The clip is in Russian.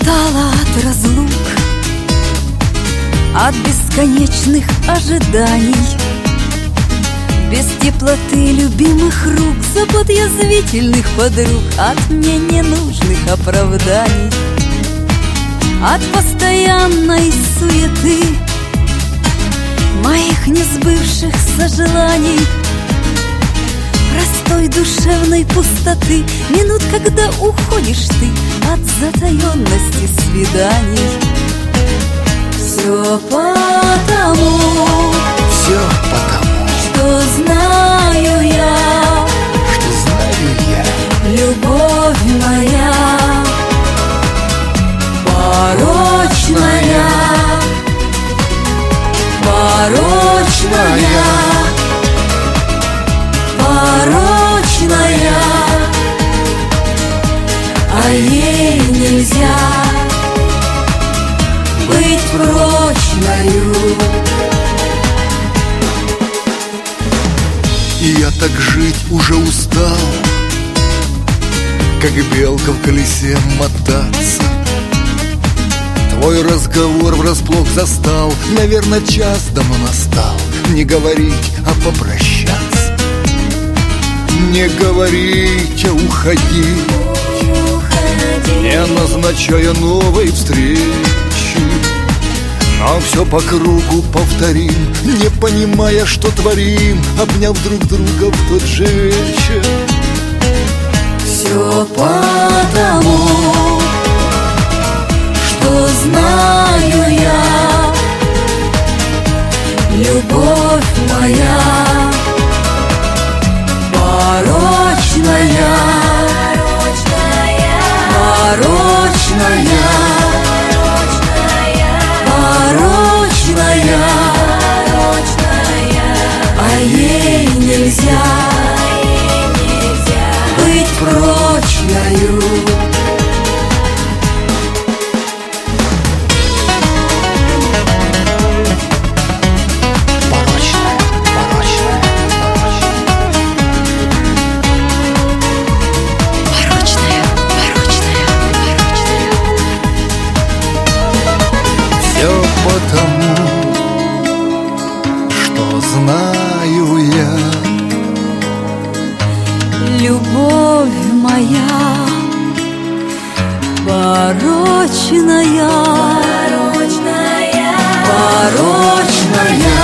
Устала от разлук, от бесконечных ожиданий, без теплоты любимых рук, забот язвительных подруг, от мне ненужных оправданий, от постоянной суеты моих несбывшихся желаний, простой душевной пустоты, минут, когда уходишь ты от затаенности свиданий. Все потому, что знаю я, любовь моя порочная, порочная, порочная, а ей нельзя быть прочною. И я так жить уже устал, как белка в колесе мотаться. Твой разговор врасплох застал, наверное, час давно настал. Не говорить, а попрощаться, не говорить, а уходить, не назначая новой встречи, но все по кругу повторим, не понимая, что творим, обняв друг друга в тот же вечер. Все потому, что знаю я, любовь моя порочная, порочная, порочная, а ей нельзя быть прочною. Все потому, что знаю я, любовь моя порочная, порочная, порочная.